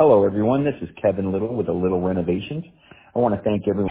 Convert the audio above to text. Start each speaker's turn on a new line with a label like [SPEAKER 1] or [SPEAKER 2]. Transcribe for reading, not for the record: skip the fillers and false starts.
[SPEAKER 1] Hello, everyone. This is Kevin Little with the Little Renovations. I want to thank everyone